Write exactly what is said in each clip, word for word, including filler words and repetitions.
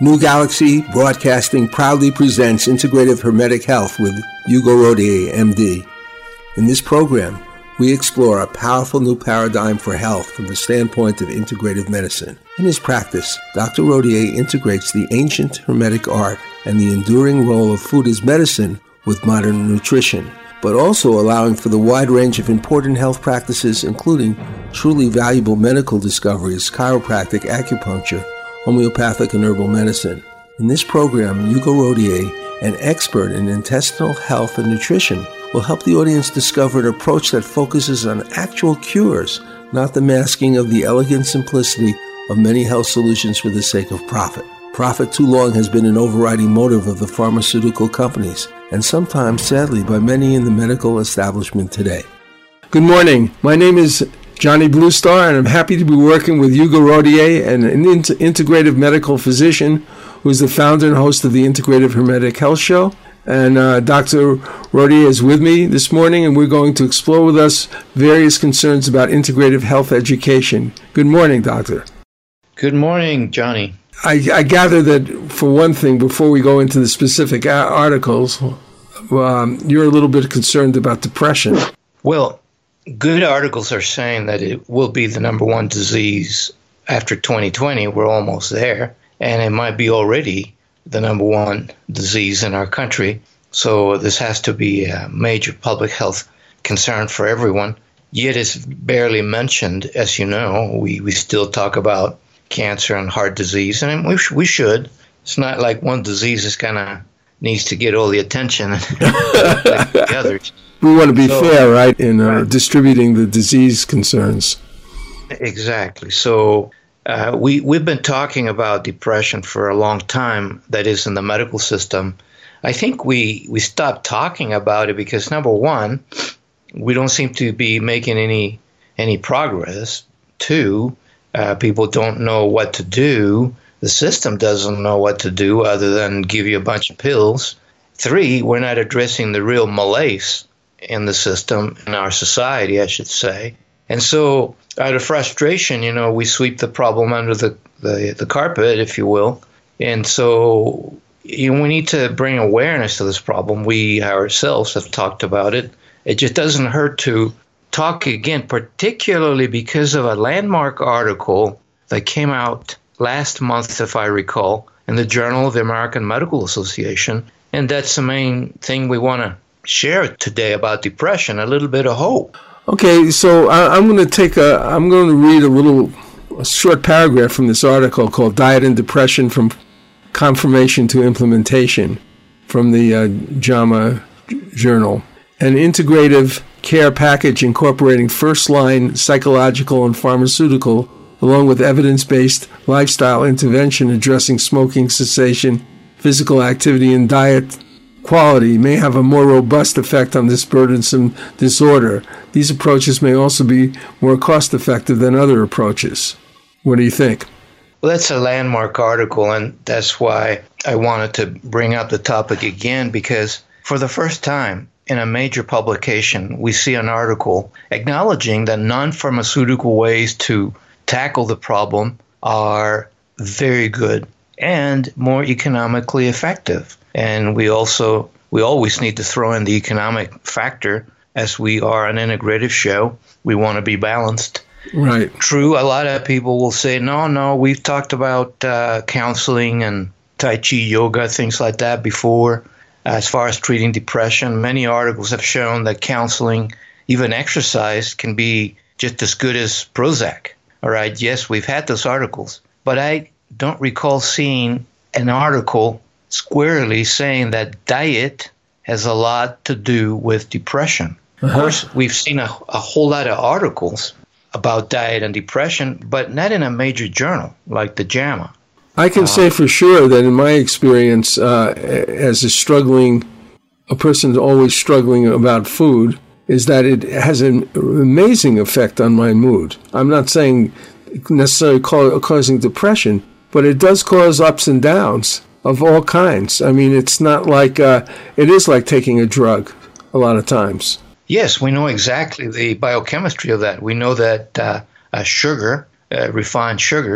New Galaxy Broadcasting proudly presents Integrative Hermetic Health with Hugo Rodier, M D. In this program, we explore a powerful new paradigm for health from the standpoint of integrative medicine. In his practice, Doctor Rodier integrates the ancient Hermetic art and the enduring role of food as medicine with modern nutrition, but also allowing for the wide range of important health practices, including truly valuable medical discoveries, chiropractic, acupuncture, homeopathic, and herbal medicine. In this program, Hugo Rodier, an expert in intestinal health and nutrition, will help the audience discover an approach that focuses on actual cures, not the masking of the elegant simplicity of many health solutions for the sake of profit. Profit too long has been an overriding motive of the pharmaceutical companies, and sometimes, sadly, by many in the medical establishment today. Good morning. My name is Johnny Bluestar, and I'm happy to be working with Hugo Rodier, an int- integrative medical physician who is the founder and host of the Integrative Hermetic Health Show. And uh, Doctor Rodier is with me this morning, and we're going to explore with us various concerns about integrative health education. Good morning, Doctor. Good morning, Johnny. I, I gather that, for one thing, before we go into the specific a- articles, um, you're a little bit concerned about depression. Well, good articles are saying that it will be the number one disease after twenty twenty. We're almost there, and it might be already the number one disease in our country. So this has to be a major public health concern for everyone. Yet it's barely mentioned, as you know. We, we still talk about cancer and heart disease, and we, sh- we should. It's not like one disease is kind of needs to get all the attention like the others. We want to be so fair, right, in uh, right. distributing the disease concerns. Exactly. So uh, we, we've been talking about depression for a long time, that is, in the medical system. I think we, we stopped talking about it because, number one, we don't seem to be making any any progress. Two, uh, people don't know what to do. The system doesn't know what to do other than give you a bunch of pills. Three, we're not addressing the real malaise in the system, in our society, I should say. And so out of frustration, you know, we sweep the problem under the, the, the carpet, if you will. And so you know, we need to bring awareness to this problem. We ourselves have talked about it. It just doesn't hurt to talk again, particularly because of a landmark article that came out last month, if I recall, in the Journal of the American Medical Association. And that's the main thing we want to share today about depression, a little bit of hope. Okay, so I, I'm going to take a, I'm going to read a little, a short paragraph from this article called Diet and Depression from Confirmation to Implementation from the uh, JAMA Journal. An integrative care package incorporating first-line psychological and pharmaceutical, along with evidence-based lifestyle intervention addressing smoking cessation, physical activity, and diet quality may have a more robust effect on this burdensome disorder. These approaches may also be more cost-effective than other approaches. What do you think? Well, that's a landmark article, and that's why I wanted to bring up the topic again, because for the first time in a major publication, we see an article acknowledging that non-pharmaceutical ways to tackle the problem are very good and more economically effective. And we also, we always need to throw in the economic factor. As we are an integrative show, we want to be balanced. Right. True, a lot of people will say, no, no, we've talked about uh, counseling and Tai Chi yoga, things like that before. As far as treating depression, many articles have shown that counseling, even exercise, can be just as good as Prozac. All right, yes, we've had those articles, but I don't recall seeing an article squarely saying that diet has a lot to do with depression. Uh-huh. Of course, we've seen a, a whole lot of articles about diet and depression, but not in a major journal like the JAMA. I can uh, say for sure that in my experience, uh, as a struggling, a person always struggling about food, is that it has an amazing effect on my mood. I'm not saying necessarily ca- causing depression, but it does cause ups and downs of all kinds. I mean, it's not like, uh, it is like taking a drug a lot of times. Yes, we know exactly the biochemistry of that. We know that uh, uh, sugar, uh, refined sugars,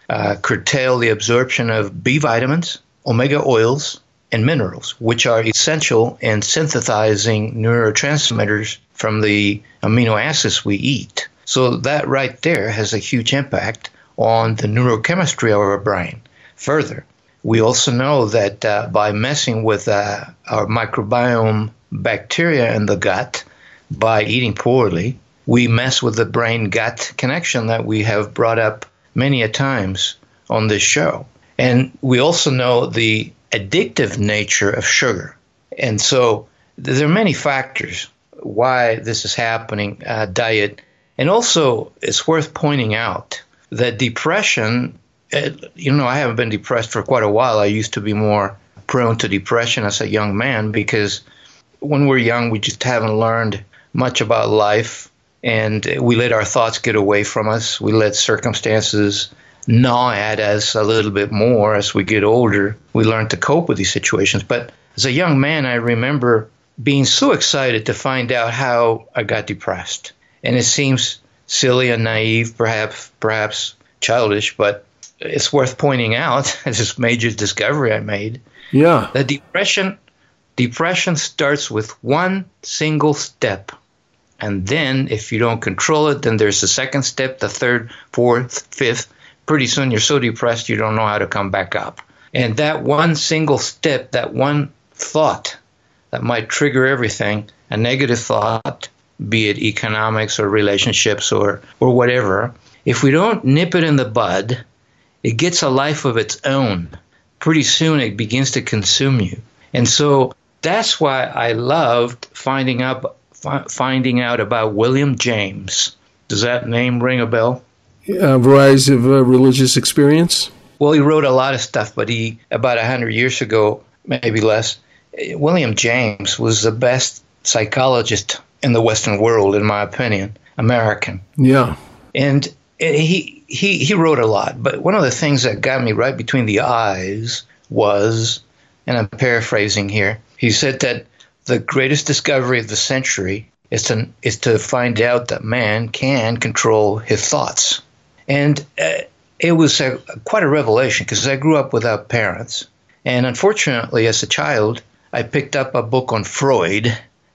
uh, curtail the absorption of B vitamins, omega oils, and minerals, which are essential in synthesizing neurotransmitters from the amino acids we eat. So that right there has a huge impact on the neurochemistry of our brain. Further, we also know that uh, by messing with uh, our microbiome bacteria in the gut, by eating poorly, we mess with the brain-gut connection that we have brought up many a times on this show. And we also know the addictive nature of sugar. And so there are many factors why this is happening, uh, diet. And also, it's worth pointing out that depression, uh, you know, I haven't been depressed for quite a while. I used to be more prone to depression as a young man because when we're young, we just haven't learned much about life, and we let our thoughts get away from us. We let circumstances gnaw at us a little bit more. As we get older, we learn to cope with these situations. But as a young man, I remember being so excited to find out how I got depressed. And it seems silly and naive, perhaps perhaps childish, but it's worth pointing out, as this major discovery I made, yeah, that depression, depression starts with one single step. And then if you don't control it, then there's the second step, the third, fourth, fifth. Pretty soon you're so depressed you don't know how to come back up. And that one single step, that one thought that might trigger everything, a negative thought, be it economics or relationships or, or whatever, if we don't nip it in the bud, it gets a life of its own. Pretty soon it begins to consume you. And so that's why I loved finding out, finding out about William James. Does that name ring a bell? A variety of uh, religious experience? Well, he wrote a lot of stuff, but he, about one hundred years ago, maybe less, William James was the best psychologist in the Western world, in my opinion, American. Yeah. And he, he, he wrote a lot, but one of the things that got me right between the eyes was, and I'm paraphrasing here, he said that the greatest discovery of the century is to, is to find out that man can control his thoughts. And uh, it was a, quite a revelation because I grew up without parents. And unfortunately, as a child, I picked up a book on Freud,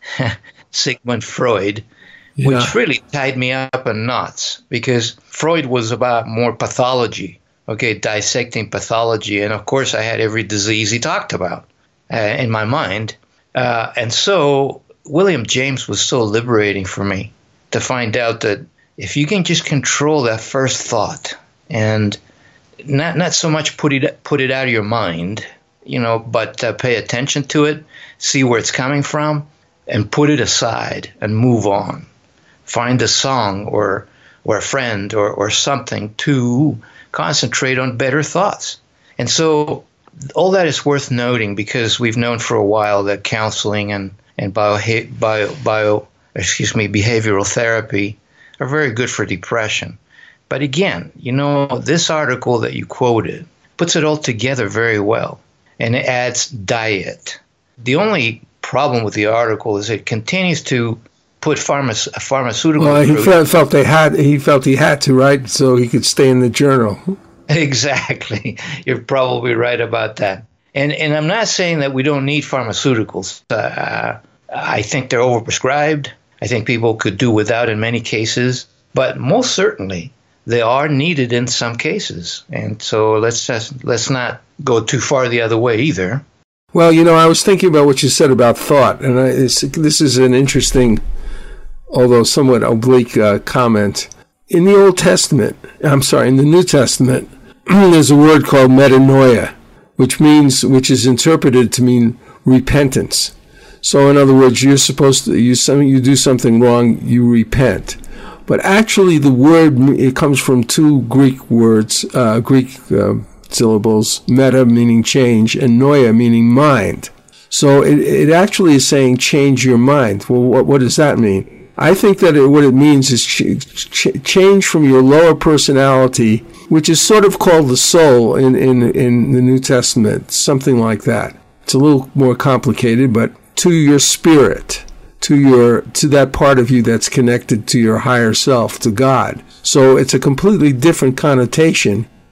Sigmund Freud, yeah. which really tied me up in knots because Freud was about more pathology, okay, dissecting pathology. And of course, I had every disease he talked about uh, in my mind. Uh, and so William James was so liberating for me to find out that if you can just control that first thought and not not so much put it put it out of your mind, you know, but uh, pay attention to it, see where it's coming from, and put it aside and move on. Find a song or or a friend or, or something to concentrate on better thoughts. And so all that is worth noting because we've known for a while that counseling and, and bio, bio, bio excuse me, behavioral therapy are very good for depression. But again, you know, this article that you quoted puts it all together very well, and it adds diet. The only problem with the article is it continues to put pharma- pharmaceutical. Well, he felt, felt they had. He felt he had to, right? So he could stay in the journal. Exactly. You're probably right about that. And and I'm not saying that we don't need pharmaceuticals. Uh, I think they're overprescribed. I think people could do without in many cases, but most certainly they are needed in some cases. And so let's just, let's not go too far the other way either. Well, you know, I was thinking about what you said about thought, and I, it's, this is an interesting, although somewhat oblique uh, comment. In the Old Testament, I'm sorry, in the New Testament, there's a word called metanoia, which means, which is interpreted to mean repentance. So in other words, you're supposed to, you, some, you do something wrong, you repent. But actually the word, it comes from two Greek words, uh, Greek uh, syllables, meta meaning change and noia meaning mind. So it, it actually is saying change your mind. Well, what, what does that mean? I think that it, what it means is ch- ch- change from your lower personality, which is sort of called the soul in, in, in the New Testament, something like that. It's a little more complicated, but to your spirit, to your to that part of you that's connected to your higher self, to God. So it's a completely different connotation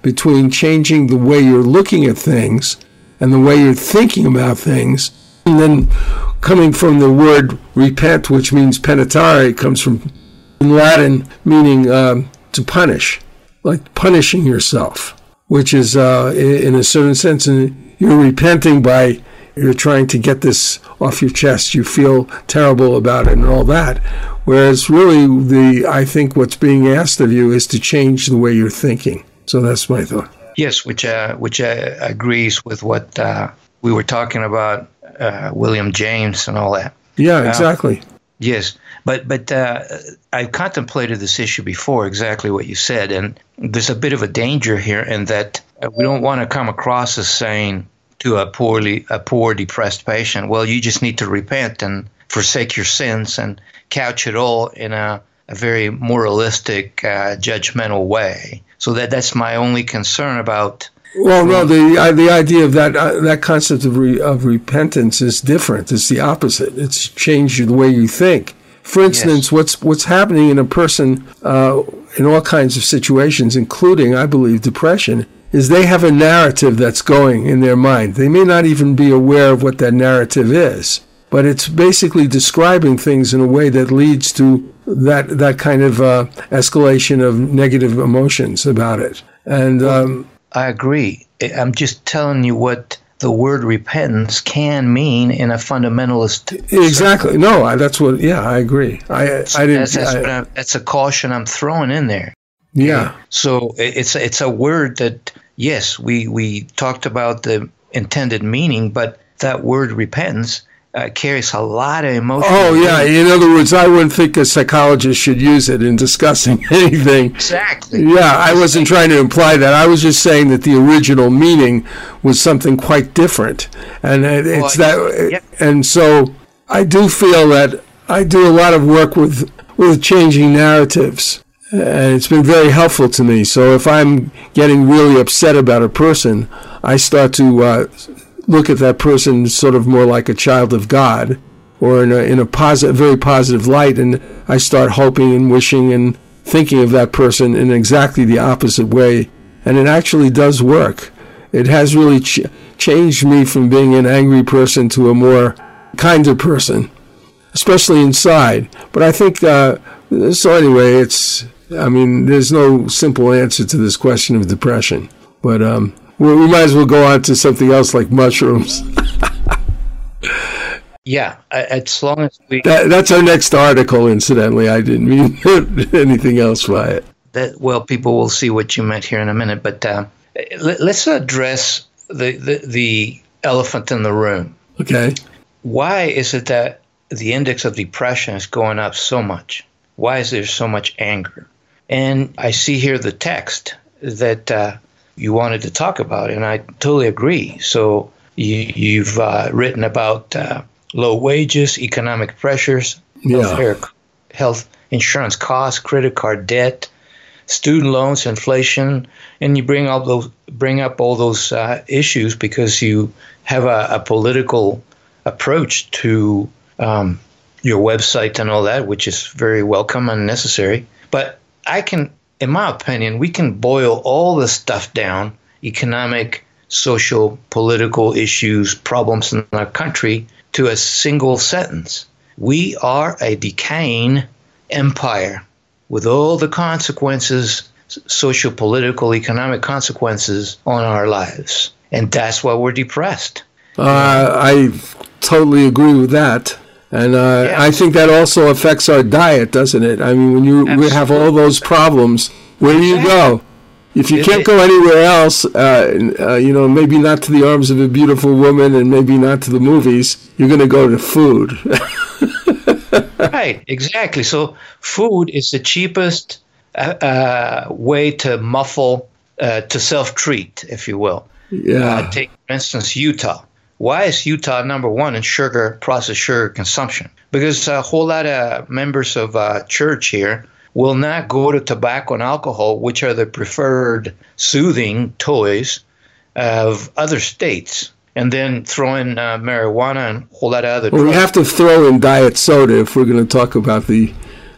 between changing the way you're looking at things and the way you're thinking about things. And then coming from the word repent, which means penitare, comes from in Latin meaning um, to punish, like punishing yourself, which is uh, in a certain sense, you're repenting by, you're trying to get this off your chest. You feel terrible about it and all that. Whereas really, the I think what's being asked of you is to change the way you're thinking. So that's my thought. Yes, which uh, which uh, agrees with what uh, we were talking about, uh, William James and all that. Yeah, exactly. Uh, yes, but but uh, I've contemplated this issue before, exactly what you said, and there's a bit of a danger here in that we don't want to come across as saying to a poorly a poor depressed patient, well, you just need to repent and forsake your sins, and couch it all in a, a very moralistic, uh, judgmental way. So that that's my only concern about. Well, no, the uh, the idea of that uh, that concept of re, of repentance is different. It's the opposite. It's changed the way you think. For instance, yes. what's what's happening in a person uh, in all kinds of situations, including, I believe, depression, is they have a narrative that's going in their mind. They may not even be aware of what that narrative is, but it's basically describing things in a way that leads to that that kind of uh, escalation of negative emotions about it. And um, I agree. I'm just telling you what the word repentance can mean in a fundamentalist. Exactly. Circle. No, I, that's what. Yeah, I agree. I I didn't. That's, that's, I, I, that's a caution I'm throwing in there. Yeah. Okay? So it's it's a word that, yes, we we talked about the intended meaning, but that word repentance Uh, carries a lot of emotion. Oh, yeah. In other words, I wouldn't think a psychologist should use it in discussing anything. Exactly. Yeah, I wasn't trying to imply that. I was just saying that the original meaning was something quite different. And it, it's well, that. Yep. And so I do feel that I do a lot of work with, with changing narratives. And it's been very helpful to me. So if I'm getting really upset about a person, I start to uh, look at that person sort of more like a child of God, or in a in a positive, very positive light, and I start hoping and wishing and thinking of that person in exactly the opposite way, and it actually does work. It has really ch- changed me from being an angry person to a more kinder person, especially inside. But I think uh, so. Anyway, it's. I mean, there's no simple answer to this question of depression, but. Um, Well, we might as well go on to something else like mushrooms. Yeah, as long as we... That, that's our next article, incidentally. I didn't mean anything else by it. That, well, people will see what you meant here in a minute, but uh, let, let's address the, the, the elephant in the room. Okay. Why is it that the index of depression is going up so much? Why is there so much anger? And I see here the text that... Uh, you wanted to talk about, and I totally agree. So you, you've uh, written about uh, low wages, economic pressures, yeah. health, health insurance costs, credit card debt, student loans, inflation, and you bring up those bring up all those uh, issues because you have a, a political approach to um, your website and all that, which is very welcome and necessary. But I can. In my opinion, we can boil all this stuff down, economic, social, political issues, problems in our country, to a single sentence. We are a decaying empire with all the consequences, social, political, economic consequences on our lives. And that's why we're depressed. Uh, I totally agree with that. And uh, yeah. I think that also affects our diet, doesn't it? I mean, when you we have all those problems, where do you go? If you it, can't go anywhere else, uh, uh, you know, maybe not to the arms of a beautiful woman and maybe not to the movies, you're going to go to food. Right, exactly. So food is the cheapest uh, uh, way to muffle, uh, to self-treat, if you will. Yeah. Uh, take, for instance, Utah. Why is Utah number one in sugar, processed sugar consumption? Because a whole lot of members of uh, church here will not go to tobacco and alcohol, which are the preferred soothing toys of other states, and then throw in uh, marijuana and a whole lot of other Well, drugs. we have to throw in diet soda if we're going to talk about the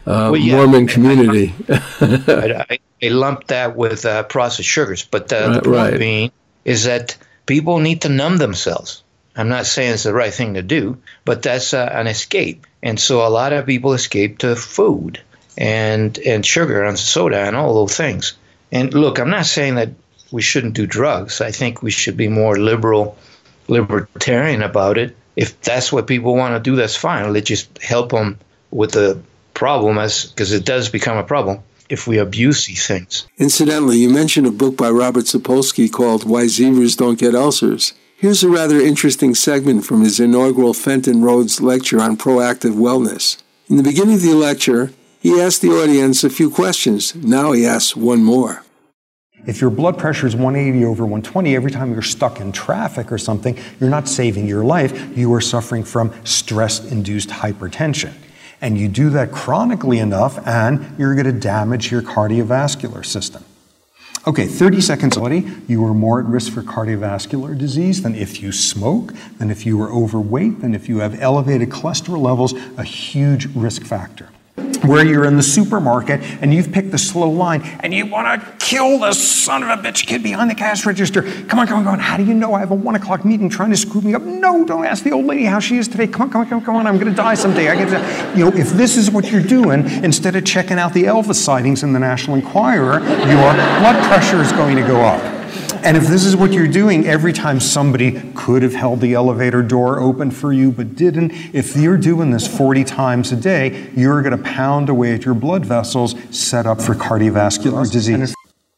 uh, well, yeah, Mormon community. I, I, I lump that with uh, processed sugars. But uh, right, the point right. being is that people need to numb themselves. I'm not saying it's the right thing to do, but that's uh, an escape. And so a lot of people escape to food and and sugar and soda and all those things. And look, I'm not saying that we shouldn't do drugs. I think we should be more liberal, libertarian about it. If that's what people want to do, that's fine. Let's just help them with the problem, as because it does become a problem if we abuse these things. Incidentally, you mentioned a book by Robert Sapolsky called Why Zebras Don't Get Ulcers. Here's a rather interesting segment from his inaugural Fenton Rhodes lecture on proactive wellness. In the beginning of the lecture, he asked the audience a few questions. Now he asks one more. If your blood pressure is one eighty over one twenty every time you're stuck in traffic or something, you're not saving your life. You are suffering from stress-induced hypertension. And you do that chronically enough, and you're going to damage your cardiovascular system. Okay, thirty seconds later, you are more at risk for cardiovascular disease than if you smoke, than if you are overweight, than if you have elevated cholesterol levels, a huge risk factor. Where you're in the supermarket and you've picked the slow line and you want to kill the son of a bitch kid behind the cash register. Come on, come on, come on. How do you know I have a one o'clock meeting trying to screw me up? No, don't ask the old lady how she is today. Come on, come on, come on, come on. I'm going to die someday. I get to, you know, if this is what you're doing, instead of checking out the Elvis sightings in the National Enquirer, your blood pressure is going to go up. And if this is what you're doing every time somebody could have held the elevator door open for you but didn't, if you're doing this forty times a day, you're going to pound away at your blood vessels set up for cardiovascular disease.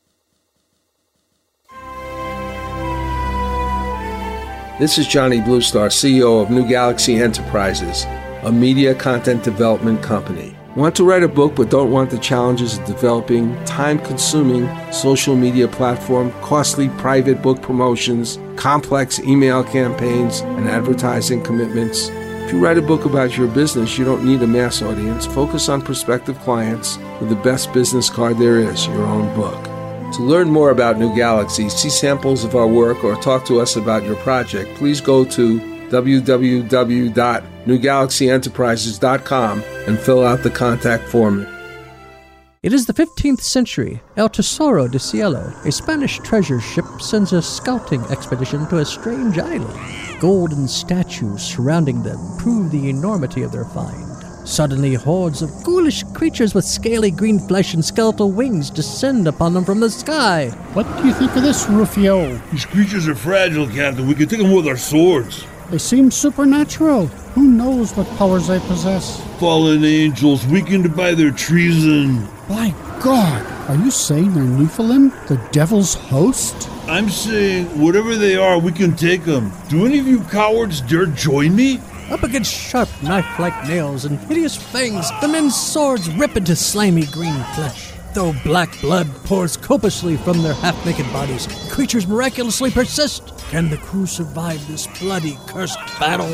This is Johnny Bluestar, C E O of New Galaxy Enterprises, a media content development company. Want to write a book but don't want the challenges of developing time-consuming social media platform, costly private book promotions, complex email campaigns, and advertising commitments? If you write a book about your business, you don't need a mass audience. Focus on prospective clients with the best business card there is, your own book. To learn more about New Galaxy, see samples of our work, or talk to us about your project, please go to w w w dot new galaxy enterprises dot com and fill out the contact form. It is the fifteenth century. El Tesoro de Cielo, a Spanish treasure ship, sends a scouting expedition to a strange island. Golden statues surrounding them prove the enormity of their find. Suddenly, hordes of ghoulish creatures with scaly green flesh and skeletal wings descend upon them from the sky. What do you think of this, Rufio? These creatures are fragile, Captain. We can take them with our swords. They seem supernatural. Who knows what powers they possess? Fallen angels, weakened by their treason. By God, are you saying they're Nephilim, the devil's host? I'm saying, whatever they are, we can take them. Do any of you cowards dare join me? Up against sharp knife-like nails and hideous fangs, the men's swords rip into slimy green flesh. Though black blood pours copiously from their half-naked bodies, creatures miraculously persist. Can the crew survive this bloody, cursed battle?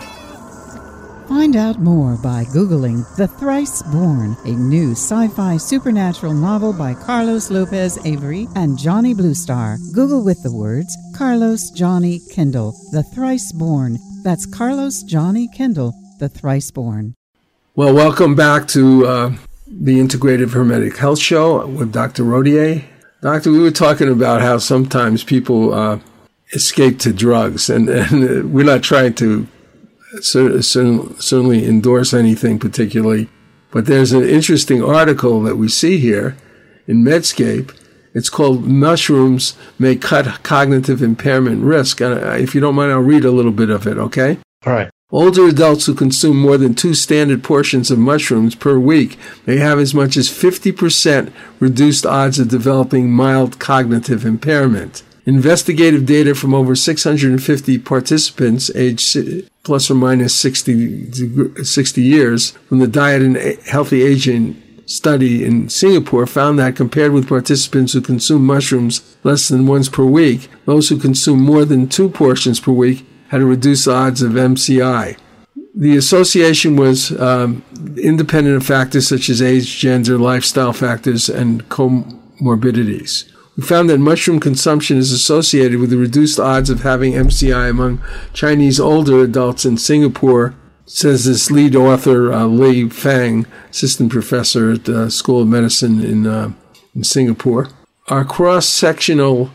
Find out more by Googling The Thrice Born, a new sci-fi supernatural novel by Carlos Lopez Avery and Johnny Bluestar. Google with the words Carlos Johnny Kendall, The Thrice Born. That's Carlos Johnny Kendall, The Thrice Born. Well, welcome back to uh, the Integrative Hermetic Health Show with Doctor Rodier. Doctor, we were talking about how sometimes people uh, escape to drugs, and, and we're not trying to cer- cer- certainly endorse anything particularly, but there's an interesting article that we see here in Medscape. It's called Mushrooms May Cut Cognitive Impairment Risk. And if you don't mind, I'll read a little bit of it, okay? All right. Older adults who consume more than two standard portions of mushrooms per week may have as much as fifty percent reduced odds of developing mild cognitive impairment. Investigative data from over six hundred fifty participants aged plus or minus sixty, sixty years from the Diet and Healthy Aging study in Singapore found that compared with participants who consume mushrooms less than once per week, those who consume more than two portions per week had a reduced odds of M C I. The association was um, independent of factors such as age, gender, lifestyle factors, and comorbidities. We found that mushroom consumption is associated with the reduced odds of having M C I among Chinese older adults in Singapore, says this lead author, uh, Lei Fang, assistant professor at the School of Medicine in, uh, in Singapore. Our cross-sectional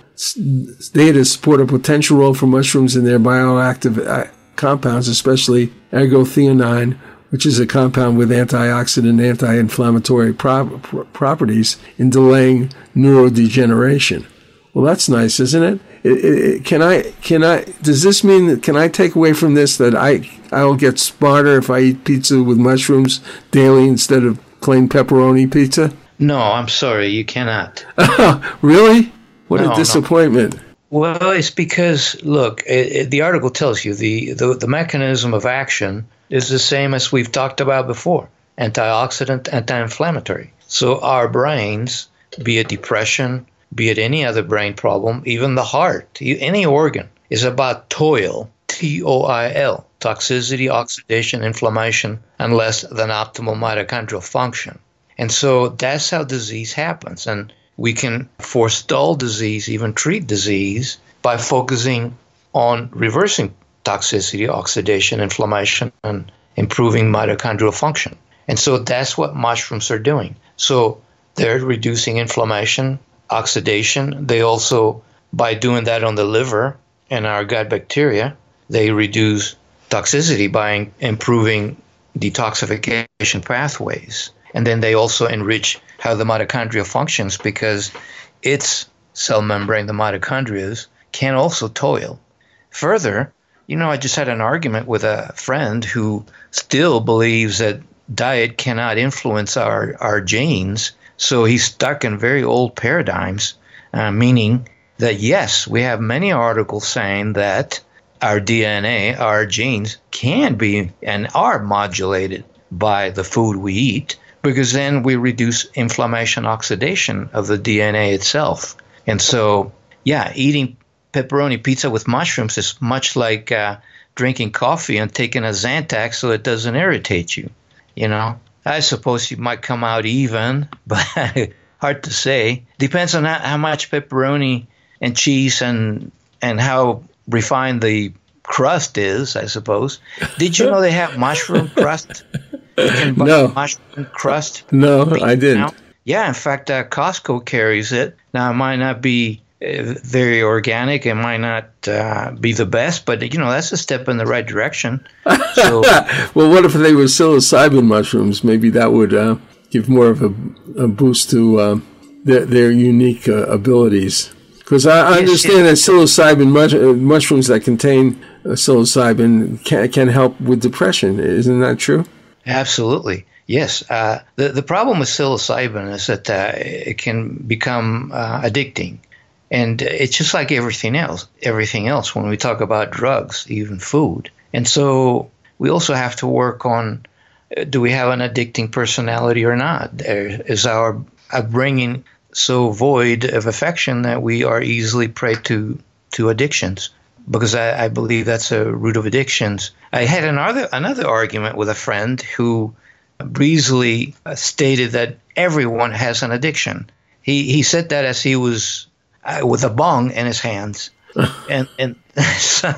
data support a potential role for mushrooms in their bioactive compounds, especially ergothioneine, which is a compound with antioxidant, anti-inflammatory pro- properties in delaying neurodegeneration. Well, that's nice, isn't it? It, it, it? Can I? Can I? Does this mean that? Can I take away from this that I I'll get smarter if I eat pizza with mushrooms daily instead of plain pepperoni pizza? No, I'm sorry, you cannot. Really? What no, a disappointment. No. Well, it's because, look, it, it, the article tells you the, the, the mechanism of action is the same as we've talked about before, antioxidant, anti-inflammatory. So our brains, be it depression, be it any other brain problem, even the heart, any organ, is about toil, T O I L, toxicity, oxidation, inflammation, and less than optimal mitochondrial function. And so that's how disease happens. And we can forestall disease, even treat disease, by focusing on reversing toxicity, oxidation, inflammation, and improving mitochondrial function. And so that's what mushrooms are doing. So they're reducing inflammation, oxidation. They also, by doing that on the liver and our gut bacteria, they reduce toxicity by improving detoxification pathways. And then they also enrich how the mitochondria functions because its cell membrane, the mitochondria, can also toil. Further, you know, I just had an argument with a friend who still believes that diet cannot influence our, our genes. So he's stuck in very old paradigms, uh, meaning that, yes, we have many articles saying that our D N A, our genes, can be and are modulated by the food we eat, because then we reduce inflammation, oxidation of the D N A itself. And so, yeah, eating pepperoni pizza with mushrooms is much like uh, drinking coffee and taking a Zantac so it doesn't irritate you. You know, I suppose you might come out even, but hard to say. Depends on how, how much pepperoni and cheese and and how refined the crust is, I suppose. Did you know they have mushroom crust? You can buy no. mushroom crust. No, I didn't. Now. Yeah, in fact, uh, Costco carries it. Now, it might not be uh, very organic. It might not uh, be the best, but, you know, that's a step in the right direction. So, well, what if they were psilocybin mushrooms? Maybe that would uh, give more of a, a boost to uh, their, their unique uh, abilities. Because I, I understand that psilocybin mush, uh, mushrooms that contain uh, psilocybin can, can help with depression. Isn't that true? Absolutely. Yes. Uh, the, the problem with psilocybin is that uh, it can become uh, addicting. And it's just like everything else, everything else when we talk about drugs, even food. And so we also have to work on, uh, do we have an addicting personality or not? Is our upbringing so void of affection that we are easily prey to, to addictions? Because I, I believe that's a root of addictions. I had another another argument with a friend who breezily stated that everyone has an addiction. He he said that as he was uh, with a bong in his hands, and and so,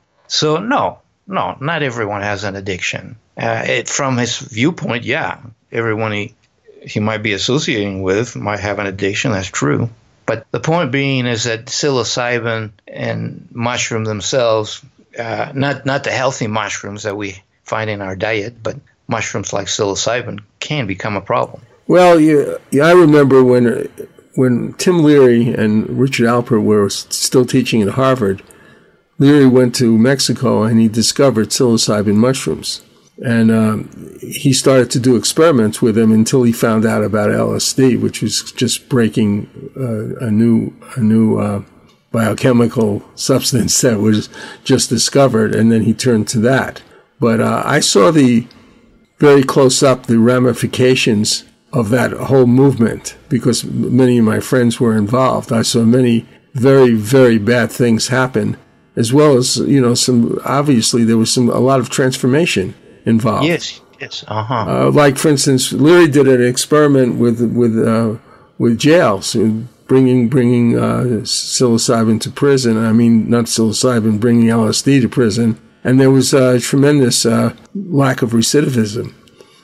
so no no not everyone has an addiction. Uh, it, from his viewpoint, yeah, everyone he he might be associating with might have an addiction. That's true. But the point being is that psilocybin and mushroom themselves, uh, not not the healthy mushrooms that we find in our diet, but mushrooms like psilocybin can become a problem. Well, yeah, yeah, I remember when when Tim Leary and Richard Alpert were still teaching at Harvard, Leary went to Mexico and he discovered psilocybin mushrooms. And um, he started to do experiments with them until he found out about L S D, which was just breaking uh, a new a new uh, biochemical substance that was just discovered, and then he turned to that. But uh, I saw the very close up the ramifications of that whole movement because many of my friends were involved. I saw many very, very bad things happen, as well as, you know, some obviously there was some a lot of transformation involved. Yes, yes, uh-huh. Uh, like, for instance, Leary did an experiment with with uh, with jails, bringing bringing uh, psilocybin to prison. I mean, not psilocybin, bringing L S D to prison, and there was a tremendous uh, lack of recidivism.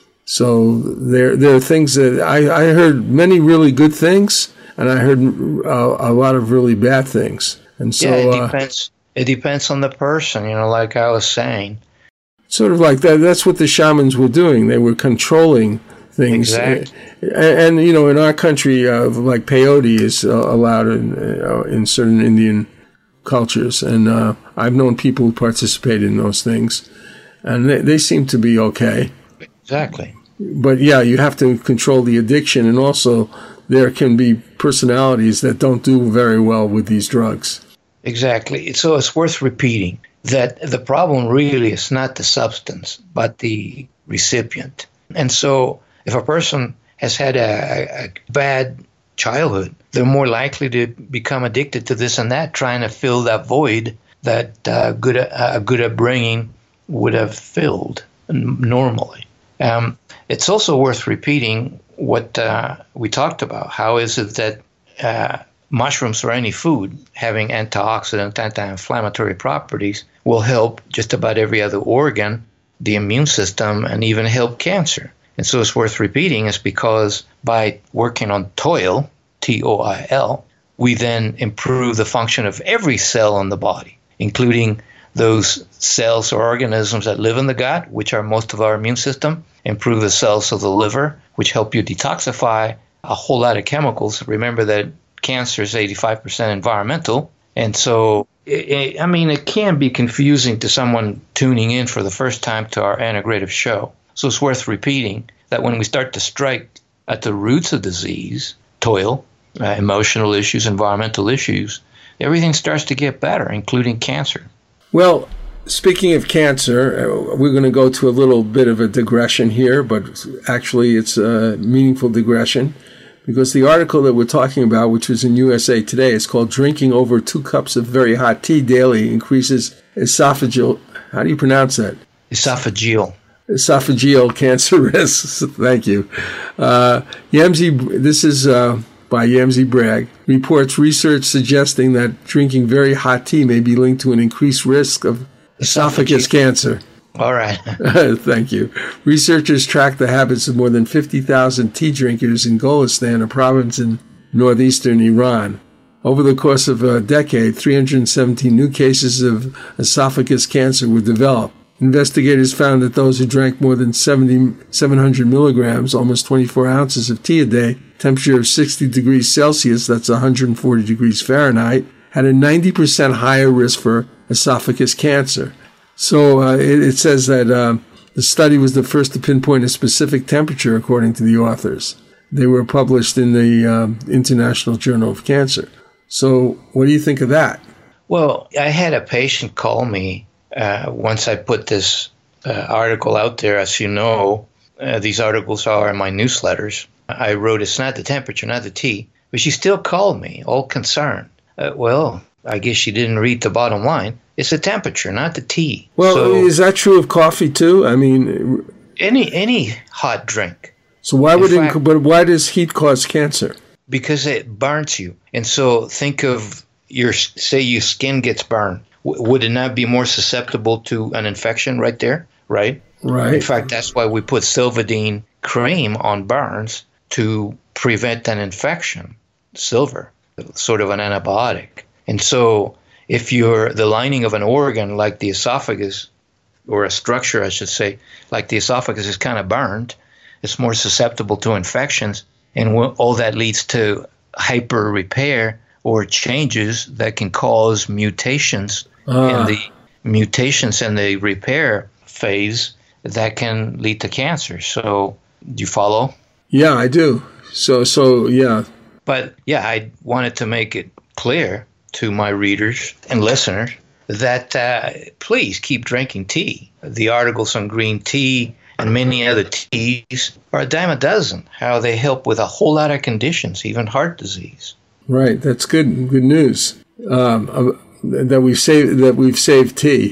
So there there are things that I, I heard many really good things, and I heard uh, a lot of really bad things. And so yeah, it depends. Uh, it depends on the person, you know, like I was saying. Sort of like that. That's what the shamans were doing. They were controlling things. Exactly. And, and you know, in our country, uh, like peyote is uh, allowed in, uh, in certain Indian cultures. And uh, I've known people who participate in those things. And they, they seem to be okay. Exactly. But yeah, you have to control the addiction. And also, there can be personalities that don't do very well with these drugs. Exactly. So it's worth repeating that the problem really is not the substance, but the recipient. And so if a person has had a, a bad childhood, they're more likely to become addicted to this and that, trying to fill that void that uh, good, a good upbringing would have filled normally. Um, it's also worth repeating what uh, we talked about. How is it that uh, mushrooms or any food having antioxidant, anti-inflammatory properties will help just about every other organ, the immune system, and even help cancer? And so it's worth repeating is because by working on toil, T O I L, we then improve the function of every cell in the body, including those cells or organisms that live in the gut, which are most of our immune system, improve the cells of the liver, which help you detoxify a whole lot of chemicals. Remember that cancer is eighty-five percent environmental. And so, it, I mean, it can be confusing to someone tuning in for the first time to our integrative show. So it's worth repeating that when we start to strike at the roots of disease, toil, uh, emotional issues, environmental issues, everything starts to get better, including cancer. Well, speaking of cancer, uh, we're going to go to a little bit of a digression here, but actually it's a meaningful digression. Because the article that we're talking about, which was in U S A Today, is called Drinking Over Two Cups of Very Hot Tea Daily Increases Esophageal, how do you pronounce that? Esophageal. Esophageal cancer risks. Thank you. Uh, Yamzi, this is uh, by Yamzi Bragg, reports research suggesting that drinking very hot tea may be linked to an increased risk of esophagus cancer. All right. Thank you. Researchers tracked the habits of more than fifty thousand tea drinkers in Golestan, a province in northeastern Iran. Over the course of a decade, three hundred seventeen new cases of esophagus cancer were developed. Investigators found that those who drank more than seven hundred milligrams, almost twenty-four ounces of tea a day, temperature of sixty degrees Celsius, that's one hundred forty degrees Fahrenheit, had a ninety percent higher risk for esophagus cancer. So uh, it, it says that uh, the study was the first to pinpoint a specific temperature, according to the authors. They were published in the um, International Journal of Cancer. So what do you think of that? Well, I had a patient call me uh, once I put this uh, article out there. As you know, uh, these articles are in my newsletters. I wrote, it's not the temperature, not the tea. But she still called me, all concerned. Uh, well, I guess she didn't read the bottom line. It's the temperature, not the tea. Well, so, is that true of coffee too? I mean, any any hot drink. So why would fact, it? But why does heat cause cancer? Because it burns you. And so think of your say your skin gets burned. W- would it not be more susceptible to an infection right there? Right. Right. In fact, that's why we put Silvadene cream on burns to prevent an infection. Silver, sort of an antibiotic. And so if you're the lining of an organ like the esophagus, or a structure, I should say, like the esophagus is kind of burned, it's more susceptible to infections. And all that leads to hyper repair or changes that can cause mutations uh. in the mutations in the repair phase that can lead to cancer. So do you follow? Yeah, I do. So, so yeah. But yeah, I wanted to make it clear to my readers and listeners that uh, please keep drinking tea. The articles on green tea and many other teas are a dime a dozen, how they help with a whole lot of conditions, even heart disease. Right, that's good good news um, uh, that we've saved that we've saved tea.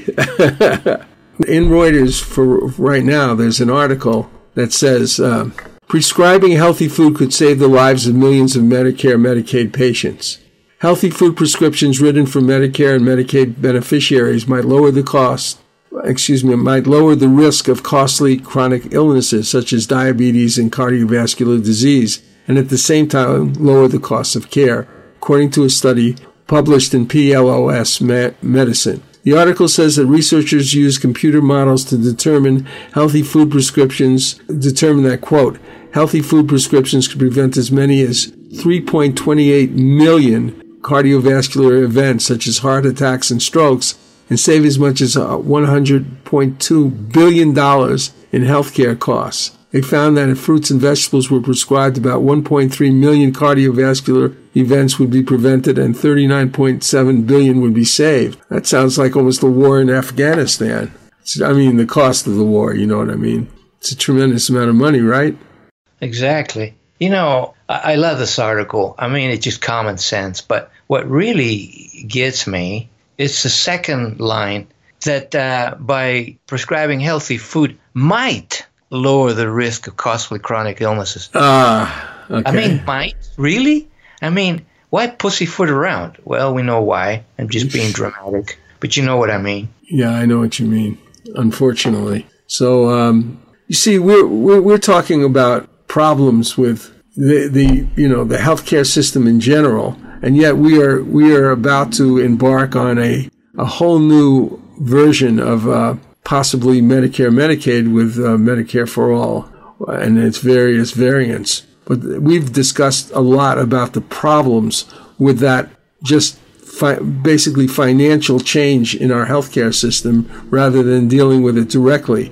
In Reuters for right now, there's an article that says um, prescribing healthy food could save the lives of millions of Medicare Medicaid patients. Healthy food prescriptions written for Medicare and Medicaid beneficiaries might lower the cost excuse me, might lower the risk of costly chronic illnesses such as diabetes and cardiovascular disease, and at the same time lower the cost of care, according to a study published in P L O S Medicine. The article says that researchers use computer models to determine healthy food prescriptions, determine that, quote, healthy food prescriptions could prevent as many as three point two eight million cardiovascular events such as heart attacks and strokes, and save as much as one hundred point two billion dollars in healthcare costs. They found that if fruits and vegetables were prescribed, about one point three million cardiovascular events would be prevented and thirty-nine point seven billion would be saved. That sounds like almost a war in Afghanistan. It's, I mean, the cost of the war, you know what I mean? It's a tremendous amount of money, right? Exactly. You know, I, I love this article. I mean, it's just common sense. But what really gets me is the second line, that uh, by prescribing healthy food might lower the risk of costly chronic illnesses. Ah, okay. I mean, might? Really? I mean, why pussyfoot around? Well, we know why. I'm just being dramatic. But you know what I mean. Yeah, I know what you mean, unfortunately. So, um, you see, we're, we're, we're talking about problems with the, the, you know, the healthcare system in general. And yet we are, we are about to embark on a, a whole new version of, uh, possibly Medicare, Medicaid with uh, Medicare for All and its various variants. But we've discussed a lot about the problems with that just fi- basically financial change in our healthcare system rather than dealing with it directly.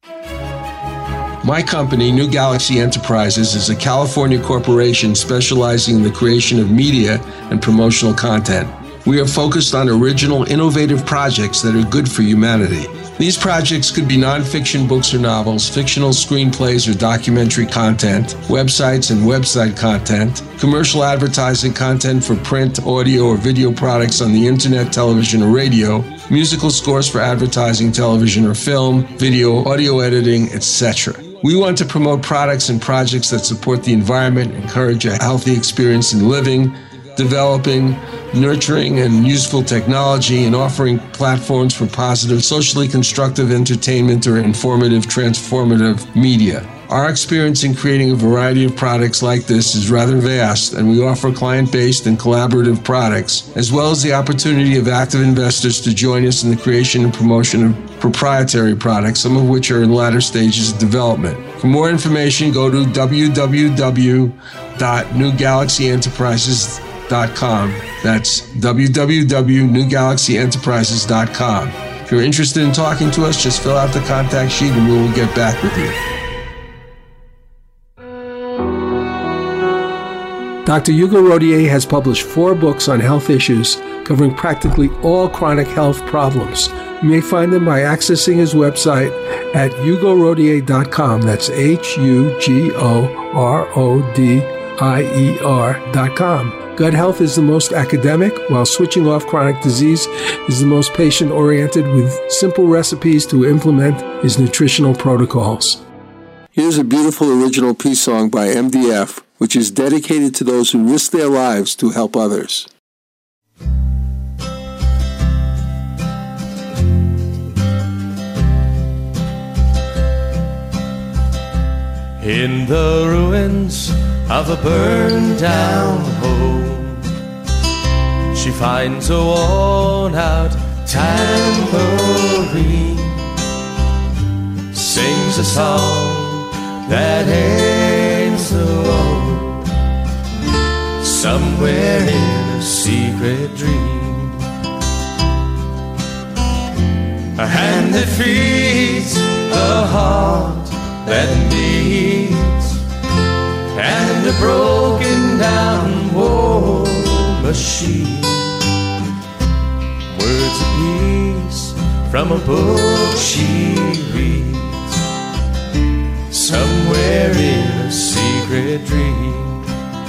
My company, New Galaxy Enterprises, is a California corporation specializing in the creation of media and promotional content. We are focused on original, innovative projects that are good for humanity. These projects could be nonfiction books or novels, fictional screenplays or documentary content, websites and website content, commercial advertising content for print, audio, or video products on the internet, television, or radio, musical scores for advertising, television, or film, video, audio editing, et cetera. We want to promote products and projects that support the environment, encourage a healthy experience in living, developing, nurturing, and useful technology, and offering platforms for positive, socially constructive entertainment or informative, transformative media. Our experience in creating a variety of products like this is rather vast, and we offer client-based and collaborative products, as well as the opportunity of active investors to join us in the creation and promotion of proprietary products, some of which are in latter stages of development. For more information, go to w w w dot new galaxy enterprises dot com. That's w w w dot new galaxy enterprises dot com. If you're interested in talking to us, just fill out the contact sheet and we will get back with you. Doctor Hugo Rodier has published four books on health issues covering practically all chronic health problems. You may find them by accessing his website at hugo rodier dot com. That's H U G O R O D I E R dot com. Gut health is the most academic, while switching off chronic disease is the most patient-oriented, with simple recipes to implement his nutritional protocols. Here's a beautiful original peace song by M D F, which is dedicated to those who risk their lives to help others. In the ruins of a burned-down home, she finds a worn-out tambourine, sings a song that ends the road, somewhere in a secret dream. A hand that feeds a heart that beats, and a broken down war machine. Words of peace from a book she reads, somewhere in a secret dream.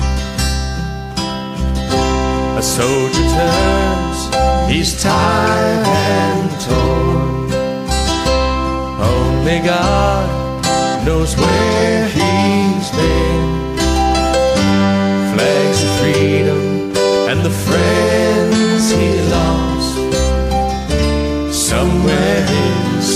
A soldier turns, he's tired and torn. Only God knows where he's been. Flags of freedom and the friends he lost, somewhere in a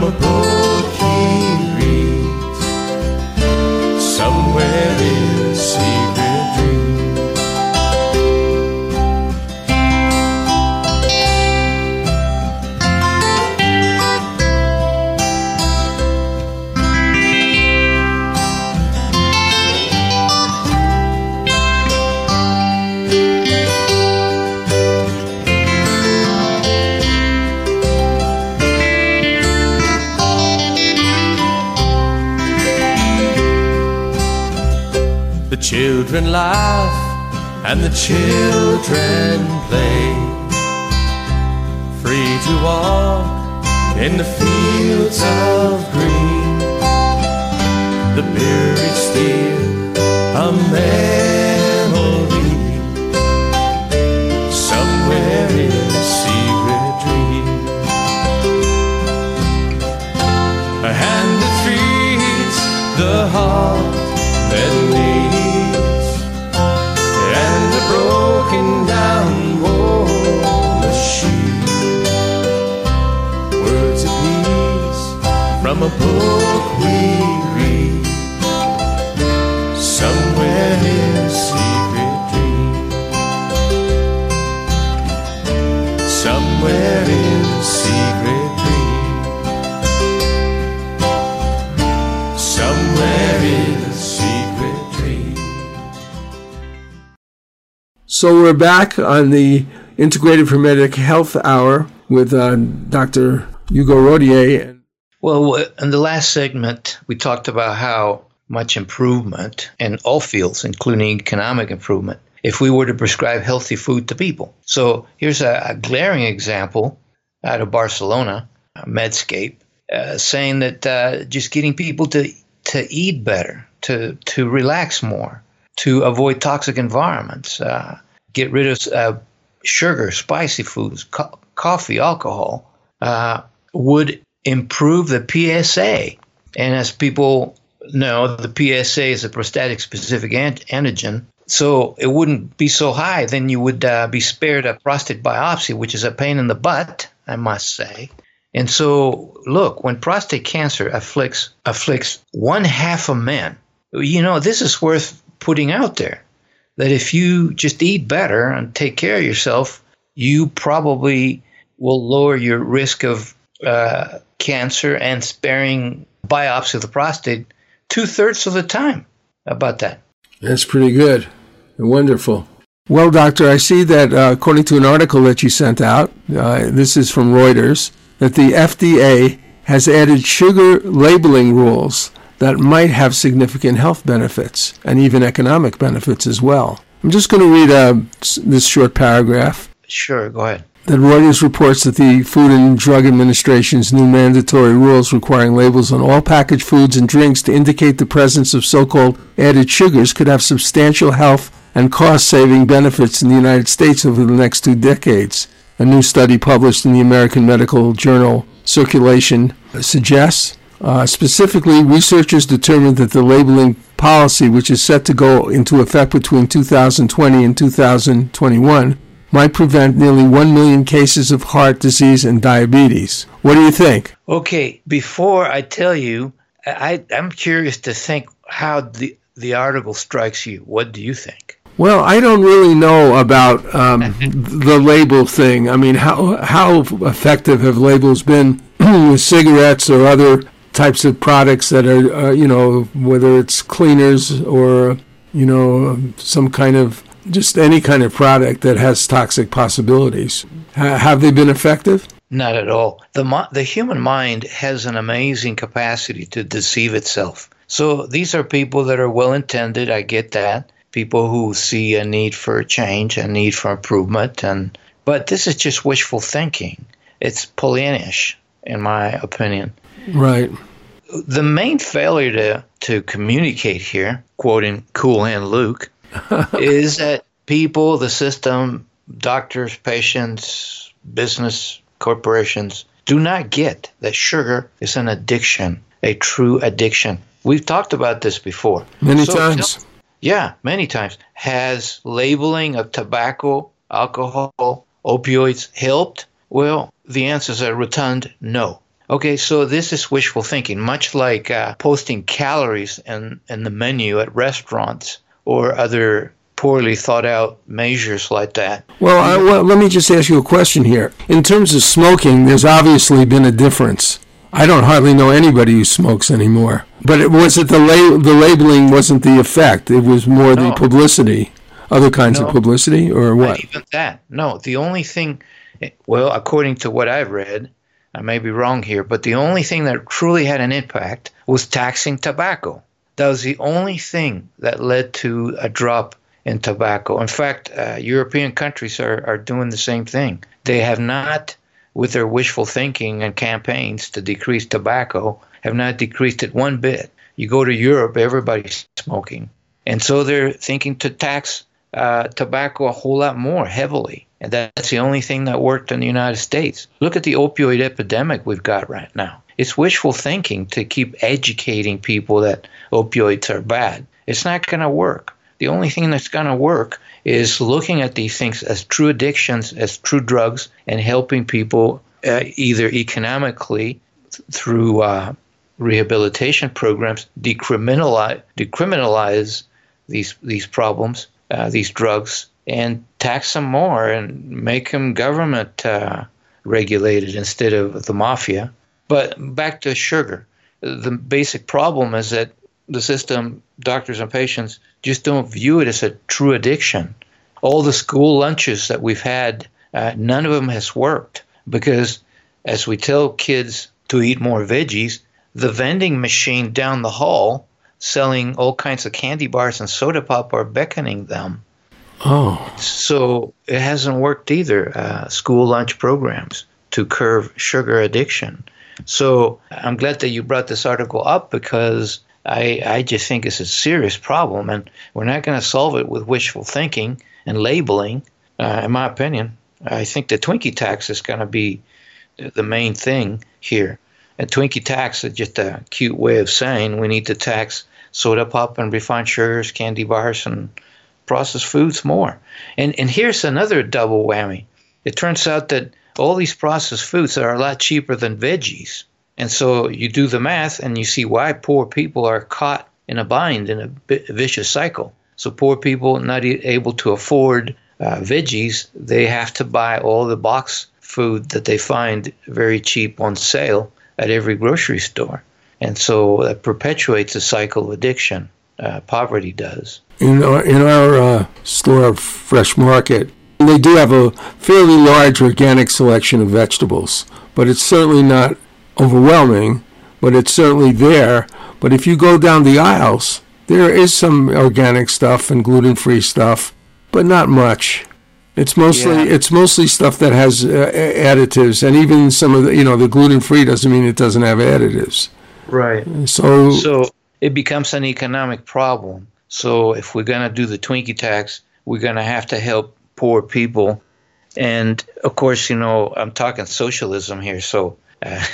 from a book he reads, somewhere in a secret dream. The children laugh and the children play, free to walk in the fields of green. The buried still a memory, somewhere in a secret dream. A hand that feeds the heart that needs, and a broken down war machine. Words of peace from a book we read, somewhere in a secret dream. Somewhere in a secret dream. Somewhere in a secret dream. So we're back on the Integrative Hermetic Health Hour with uh, Doctor Hugo Rodier. Well, in the last segment, we talked about how much improvement in all fields, including economic improvement, if we were to prescribe healthy food to people. So here's a, a glaring example out of Barcelona, Medscape, uh, saying that uh, just getting people to, to eat better, to, to relax more, to avoid toxic environments, uh, get rid of uh, sugar, spicy foods, co- coffee, alcohol, uh, would improve the P S A. And as people know, the P S A is a prostatic-specific ant- antigen, so it wouldn't be so high. Then you would uh, be spared a prostate biopsy, which is a pain in the butt, I must say. And so, look, when prostate cancer afflicts afflicts one half of men, you know, this is worth putting out there, that if you just eat better and take care of yourself, you probably will lower your risk of uh, cancer and sparing biopsy of the prostate two-thirds of the time. How about that? That's pretty good and wonderful. Well, doctor, I see that uh, according to an article that you sent out, uh, this is from Reuters, that the F D A has added sugar labeling rules that might have significant health benefits and even economic benefits as well. I'm just going to read uh, this short paragraph. Sure, go ahead. That Reuters reports that the Food and Drug Administration's new mandatory rules requiring labels on all packaged foods and drinks to indicate the presence of so-called added sugars could have substantial health and cost-saving benefits in the United States over the next two decades. A new study published in the American Medical Journal Circulation suggests. Uh, specifically, researchers determined that the labeling policy, which is set to go into effect between two thousand twenty and two thousand twenty-one, might prevent nearly one million cases of heart disease and diabetes. What do you think? Okay, before I tell you, I, I'm curious to think how the, the article strikes you. What do you think? Well, I don't really know about um, the label thing. I mean, how how effective have labels been with cigarettes or other types of products that are, uh, you know, whether it's cleaners or, you know, some kind of, just any kind of product that has toxic possibilities. H- have they been effective? Not at all. The mo- the human mind has an amazing capacity to deceive itself. So these are people that are well-intended, I get that. People who see a need for change, a need for improvement, and but this is just wishful thinking. It's Pollyannish, in my opinion. Right. The main failure to, to communicate here, quoting Cool Hand Luke, is that people, the system, doctors, patients, business, corporations do not get that sugar is an addiction, a true addiction. We've talked about this before. Many so, times. Yeah, many times. Has labeling of tobacco, alcohol, opioids helped? Well, the answer is a rotund no. Okay, so this is wishful thinking, much like uh, posting calories in, in the menu at restaurants or other poorly thought out measures like that. Well, I, well, let me just ask you a question here. In terms of smoking, there's obviously been a difference. I don't hardly know anybody who smokes anymore. But it was it the la- the labeling wasn't the effect. It was more No. the publicity, other kinds No. of publicity, or what? Not even that. No, the only thing, well, according to what I've read, I may be wrong here, but the only thing that truly had an impact was taxing tobacco. That was the only thing that led to a drop in tobacco. In fact, uh, European countries are, are doing the same thing. They have not, with their wishful thinking and campaigns to decrease tobacco, have not decreased it one bit. You go to Europe, everybody's smoking. And so they're thinking to tax uh, tobacco a whole lot more heavily. And that's the only thing that worked in the United States. Look at the opioid epidemic we've got right now. It's wishful thinking to keep educating people that opioids are bad. It's not going to work. The only thing that's going to work is looking at these things as true addictions, as true drugs, and helping people uh, either economically th- through uh, rehabilitation programs decriminalize, decriminalize these these problems, uh, these drugs, and tax them more and make them government uh, regulated instead of the mafia. But back to sugar. The basic problem is that the system, doctors and patients, just don't view it as a true addiction. All the school lunches that we've had, uh, none of them has worked because as we tell kids to eat more veggies, the vending machine down the hall selling all kinds of candy bars and soda pop are beckoning them. Oh. So it hasn't worked either, uh, school lunch programs to curb sugar addiction. So I'm glad that you brought this article up because I, I just think it's a serious problem, and we're not going to solve it with wishful thinking and labeling, uh, in my opinion. I think the Twinkie tax is going to be the main thing here. A Twinkie tax is just a cute way of saying we need to tax soda pop and refined sugars, candy bars, and processed foods more. And and here's another double whammy. It turns out that all these processed foods are a lot cheaper than veggies. And so you do the math and you see why poor people are caught in a bind, in a vicious cycle. So poor people not able to afford uh, veggies, they have to buy all the box food that they find very cheap on sale at every grocery store. And so that perpetuates a cycle of addiction. Uh, poverty does. In our, in our uh, store, Fresh Market, they do have a fairly large organic selection of vegetables, but it's certainly not overwhelming, but it's certainly there. But if you go down the aisles, there is some organic stuff and gluten-free stuff, but not much. It's mostly yeah. it's mostly stuff that has uh, additives, and even some of the, you know, the gluten-free doesn't mean it doesn't have additives. Right. So so it becomes an economic problem. So if we're going to do the Twinkie tax, we're going to have to help poor people. And of course, you know, I'm talking socialism here, so uh,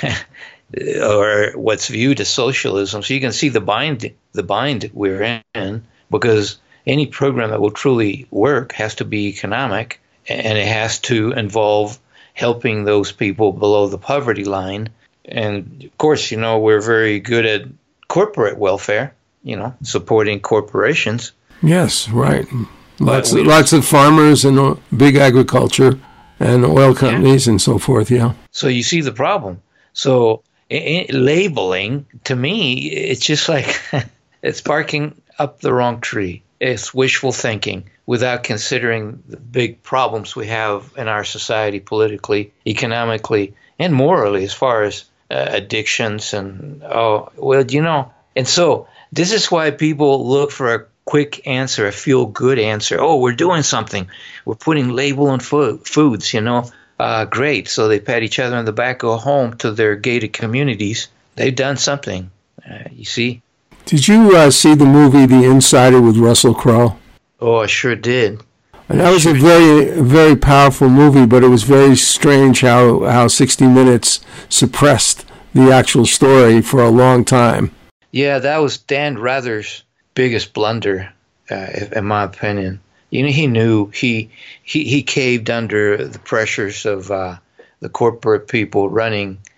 or what's viewed as socialism. So you can see the bind the bind we're in, because any program that will truly work has to be economic, and it has to involve helping those people below the poverty line. And of course, you know, we're very good at corporate welfare, you know, supporting corporations. Yes, right. Lots of, lots of farmers and uh, big agriculture and oil companies yeah. and so forth, yeah. So you see the problem. So I- I- labeling, to me, it's just like it's barking up the wrong tree. It's wishful thinking without considering the big problems we have in our society politically, economically, and morally as far as uh, addictions and, oh, well, you know. And so this is why people look for a quick answer, a feel-good answer. Oh, we're doing something. We're putting label on fo- foods, you know. Uh, great. So they pat each other on the back, go home to their gated communities. They've done something, uh, you see. Did you uh, see the movie The Insider with Russell Crowe? Oh, I sure did. And that was a very, very powerful movie, but it was very strange how, how sixty minutes suppressed the actual story for a long time. Yeah, that was Dan Rather's biggest blunder, uh, in my opinion. You know, he knew he he, he caved under the pressures of uh, the corporate people running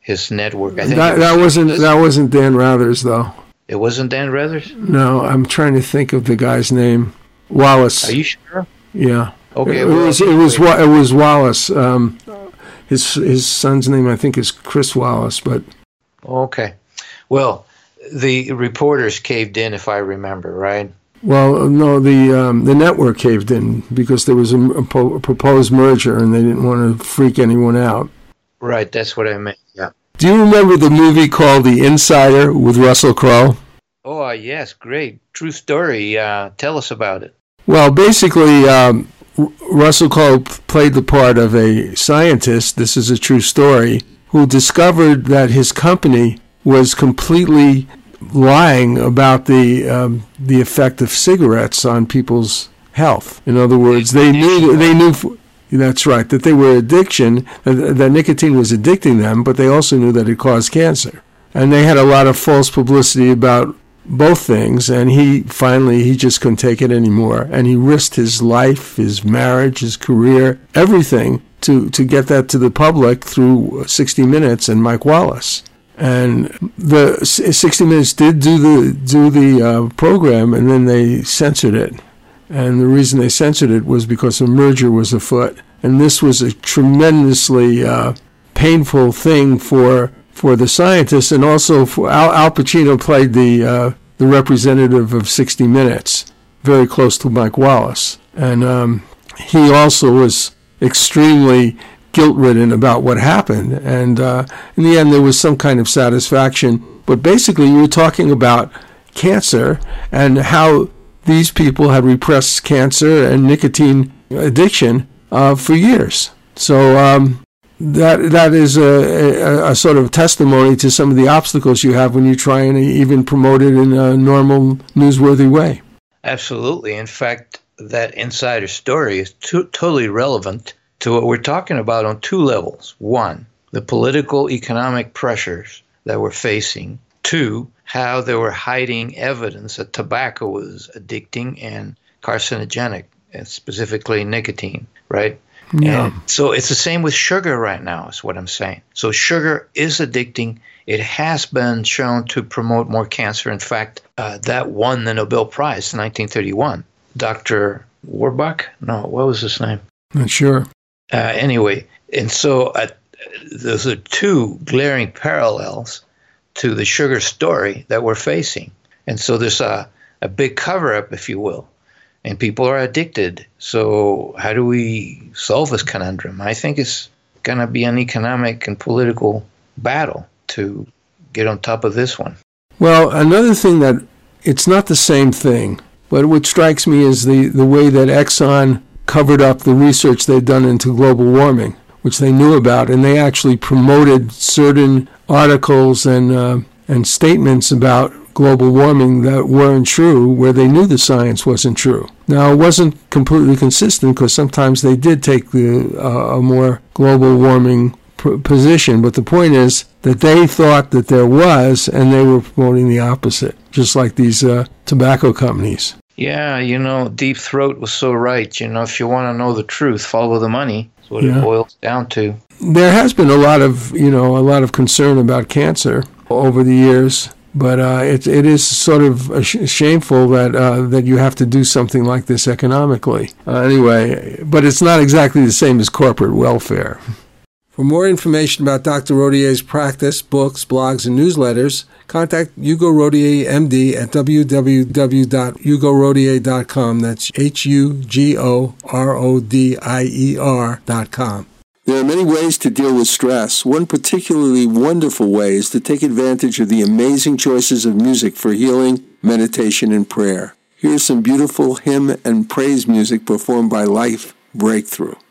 his network. I think that, was, that wasn't that wasn't Dan Rathers, though. It wasn't Dan Rathers? No, I'm trying to think of the guy's name. Wallace. Are you sure? Yeah. Okay. It, well, it was it was it was Wallace. Um, his his son's name I think is Chris Wallace, but okay. Well, the reporters caved in, if I remember, right? Well, no, the um, the network caved in because there was a, a, po- a proposed merger, and they didn't want to freak anyone out. Right, that's what I meant. Yeah. Do you remember the movie called The Insider with Russell Crowe? Oh, uh, yes, great. True story. Uh, tell us about it. Well, basically, um, R- Russell Crowe p- played the part of a scientist, this is a true story, who discovered that his company was completely lying about the um, the effect of cigarettes on people's health. In other words, they knew they knew that's right that they were addiction, that, that nicotine was addicting them, but they also knew that it caused cancer. And they had a lot of false publicity about both things, and he finally he just couldn't take it anymore, and he risked his life, his marriage, his career, everything to to get that to the public through sixty minutes and Mike Wallace. And the sixty minutes did do the do the uh, program, and then they censored it. And the reason they censored it was because a merger was afoot, and this was a tremendously uh, painful thing for for the scientists, and also for Al, Al Pacino played the uh, the representative of sixty minutes, very close to Mike Wallace, and um, he also was extremely guilt-ridden about what happened, and uh, in the end there was some kind of satisfaction. But basically you were talking about cancer and how these people had repressed cancer and nicotine addiction uh, for years. So um, that that is a, a, a sort of testimony to some of the obstacles you have when you try and even promote it in a normal, newsworthy way. Absolutely. In fact, that insider story is to- totally relevant to what we're talking about on two levels. One, the political economic pressures that we're facing. Two, how they were hiding evidence that tobacco was addicting and carcinogenic, and specifically nicotine, right? Yeah. And so it's the same with sugar right now, is what I'm saying. So sugar is addicting. It has been shown to promote more cancer. In fact, uh, that won the Nobel Prize in nineteen thirty-one. Doctor Warbuck? No, what was his name? Not sure. Uh, anyway, and so uh, those are two glaring parallels to the sugar story that we're facing. And so there's a, a big cover-up, if you will, and people are addicted. So how do we solve this conundrum? I think it's going to be an economic and political battle to get on top of this one. Well, another thing that it's not the same thing, but what strikes me is the, the way that Exxon covered up the research they'd done into global warming, which they knew about, and they actually promoted certain articles and uh, and statements about global warming that weren't true, where they knew the science wasn't true. Now, it wasn't completely consistent because sometimes they did take the uh, a more global warming pr- position, but the point is that they thought that there was, and they were promoting the opposite, just like these uh, tobacco companies. Yeah, you know, Deep Throat was so right. You know, if you want to know the truth, follow the money. That's what Yeah. it boils down to. There has been a lot of, you know, a lot of concern about cancer over the years, but uh, it it is sort of sh- shameful that uh, that you have to do something like this economically. Uh, anyway, but it's not exactly the same as corporate welfare. For more information about Doctor Rodier's practice, books, blogs, and newsletters, contact Hugo Rodier, M D, at w w w dot hugo rodier dot com. That's H U G O R O D I E R dot com. There are many ways to deal with stress. One particularly wonderful way is to take advantage of the amazing choices of music for healing, meditation, and prayer. Here's some beautiful hymn and praise music performed by Life Breakthrough.